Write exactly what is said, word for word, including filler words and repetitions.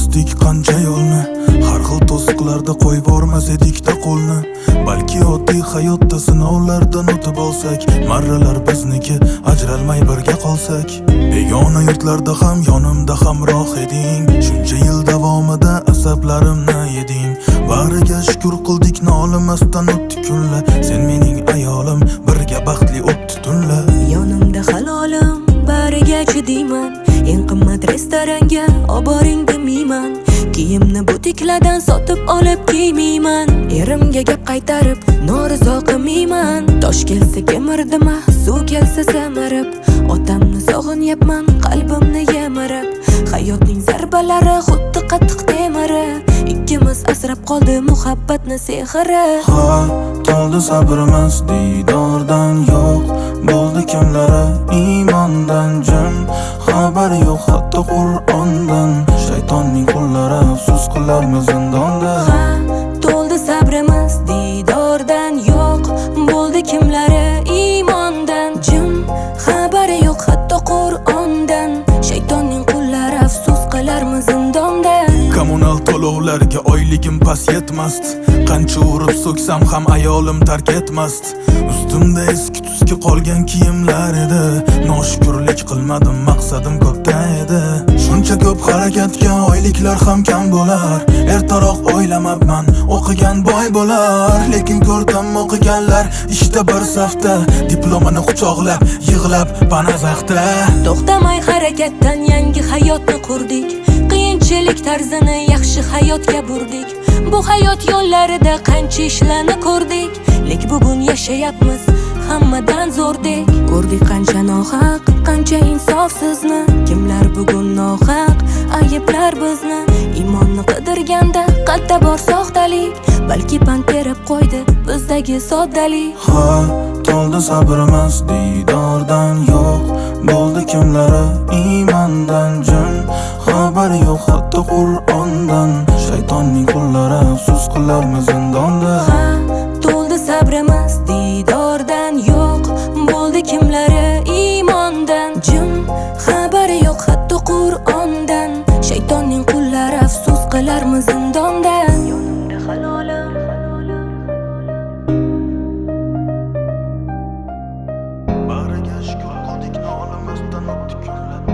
to'sdik qancha yo'lni, har xil to'siqlarda qo'yib bormas edik-da qo'lni. Balki oddiy hayotda sinovlardan o'tib olsak, marralar bizniki, ajralmay birga qolsak. Begona yurtlarda ham yonimda hamroh eding, shuncha yil davomida asablarimni yeding. Bariga shukr qildik, nolimasdan o'tdi kunlar. Sen mening ayolim, birga baxtli o'tdi tunlar. Yonimda halolim, bariga chidiyman. Eng qimmat restoranga oboring demayman. Kiyimni butiklardan sotib olib kiymayman. Erimga gap qaytarib norizo qilmayman. Tosh kelsa kemirdima, suv kelsa samarib. Otamni sog'inyapman, qalbimni yemirib. Hayotning zarbalari xuddi qattiq temiri. Ikkimiz asrab qoldi muhabbatni sehri. Ha, to'ldi sabrimiz diydordan yo'q. Bo'ldi kimlari iymondan jim. Xabar yo'q hatto Qur'ondan. Shaytonning qullari afsus qilarmiz zindonda. Ha, to'ldi sabrimiz diydordan yo'q. Bo'ldi kimlari iymondan jim. Xabari yo'q hatto Qur'ondan. Shaytonning qullari afsus qilarmiz zindonda. Kommunal to'lovlarga oyligim pas yetmasd. Qancha urib so'ksam ham ayolim tark etmasd. Ustimda eski tuski qolgan kiyimlar edi. Noshukrlik qilmadim, maqsadim ko'pda edi. Shuncha ko'p harakatga oyliklar ham kam bo'lar. Ertaroq o'ylamabman, o'qigan boy bo'lar. Lekin ko'rdim o'qiganlar ishda bir safda, diplomini quchoqlab, yig'lab panazaxda. To'xtamay harakatdan yangi hayotni qurdik. Qiyinchilik tarzini yaxshi hayotga burdik. Bu hayot yo'llarida qancha ishlarni ko'rdik. Lek bugun yashayapmiz hammadan zo'rdek. Ko'rdik qancha nohaq, qancha insofsizni. Kimlar bugun nohaq ayblar bizni. Iymonni qidirganda qayda bor soxtalik. Balki pand berib qo'ydi bizdagi soddalik. Ha, to'ldi sabrimiz diydordan yo'q. Bo'ldi kimlari iymondan jim. Xabar yo'q hatto Qur'ondan. Shaytonning qullari afsus qilarmiz zindonda. Ha, to'ldi sabrimiz diydordan yo'q. Bo'ldi kimlari iymondan jim. Xabari yo'q hatto Qur'ondan. Shaytonning qullari afsus qilarmiz zindonda. Yonimda halolim, bariga shukr qildik, nolimasdan o'tdi kunlar.